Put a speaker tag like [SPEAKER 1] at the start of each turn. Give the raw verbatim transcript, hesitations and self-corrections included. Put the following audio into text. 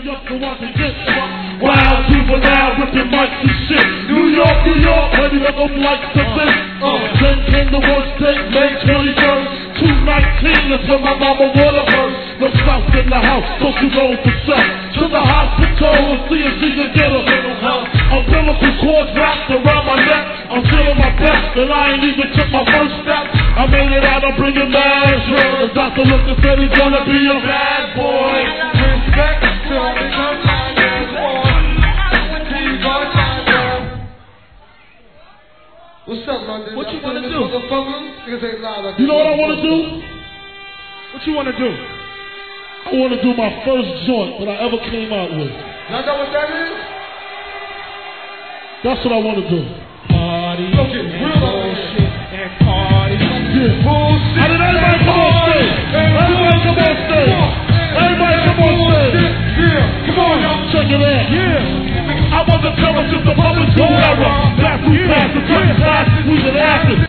[SPEAKER 1] up to watch it get fucked. Wild people now with the mics and shit. New York, New York, ready to go like the thing. Uh, then came the worst day, May twenty-first, two nineteen, until my mama water burst. No south in the house, so she roll for self. To the hospital and see if she can get a little help. Umbilical cords wrapped around my neck. I'm feeling my best, and I ain't even took my first step. I made it out, I'm bringing mad shit. The doctor looked and said he's gonna be a bad boy. Respect to the What's up, London?
[SPEAKER 2] What you wanna do?
[SPEAKER 1] You know what I wanna do?
[SPEAKER 2] What you wanna do?
[SPEAKER 1] I wanna do my first joint that I ever came out with.
[SPEAKER 2] Y'all know what that is?
[SPEAKER 1] That's what I wanna do.
[SPEAKER 2] Party. Okay, real bullshit and party.
[SPEAKER 1] Yeah.
[SPEAKER 2] Bullshit.
[SPEAKER 1] I did everybody come on stage. Everybody come on stage. Everybody come on stage.
[SPEAKER 2] Yeah. Come on, y'all.
[SPEAKER 1] Check it out.
[SPEAKER 2] Yeah.
[SPEAKER 1] I was a terrorist, the public school era. Black food passes, certain classes, we should ask it.